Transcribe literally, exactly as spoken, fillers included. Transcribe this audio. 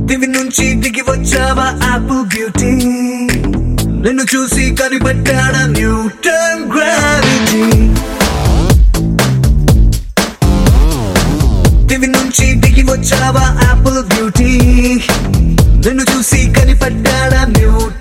దివి నుంచి దిగి వచ్చావా యాపిల్ బ్యూటీ, నిన్ను చూసి కనిపెట్టాడా న్యూటన్ గ్రావిటీ. దివి నుంచి దిగి వచ్చావా యాపిల్ బ్యూటీ, నిన్ను చూసి కనిపెట్టాడా న్యూటన్